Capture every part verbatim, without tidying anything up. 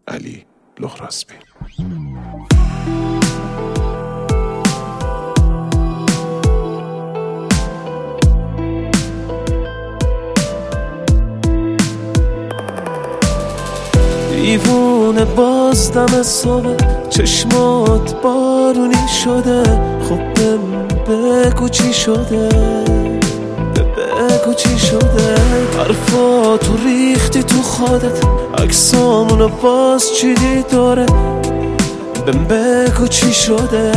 علی لهرازبی. دیوونه باز دم صبح چشمات بارونی شده، خب بگو چی شده، بگو چی شده. حرفاتو ریختی تو خودت، عکسامونو باز چیدی داره، بهم بگو چی شده،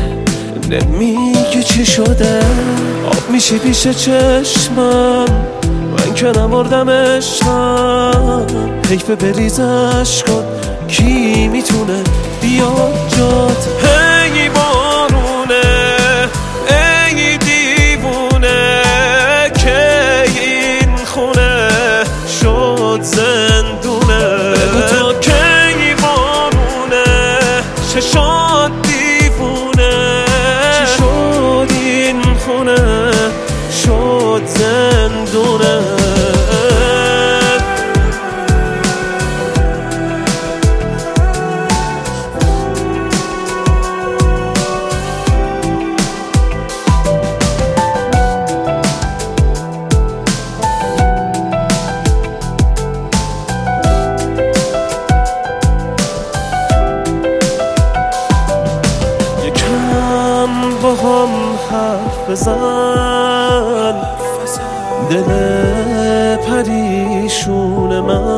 نمیگی چی شده. آب میشی پیش چشمم، من که نمردم عشقم، حیف بریزش کن، کی میتونه بیاد جات. هی بارونه ای دیوونه، که این خونه شد زندونه. بگو تا کی بارونه، چشات دیوونه، چی شد این خونه شد زندونه. با هم حرف بزن، دل پریشون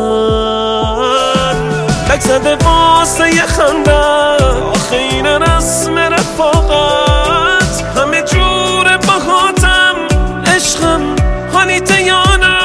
من لک زده واسه یه خنده. آخه این رسم رفاقت، همه جور باهاتم عشقم، حالیت یا نه.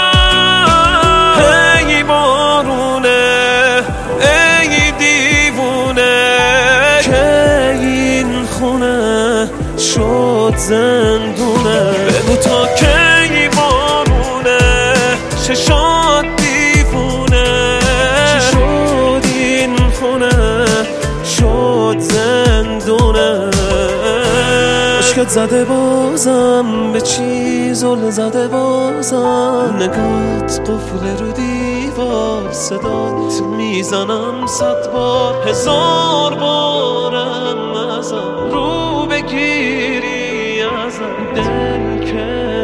هی بارونه ای دیوونه، که این خونه شد زندونه. بگو تا کی بارونه، چشات دیوونه، چی شد این خونه شد زندونه. عشقت زده بازم به چی زل زده بازم، نگات قفل رو دیوار، صدات میزنم صد بار، هزار بارم ازم رو بگیری ازم. دل که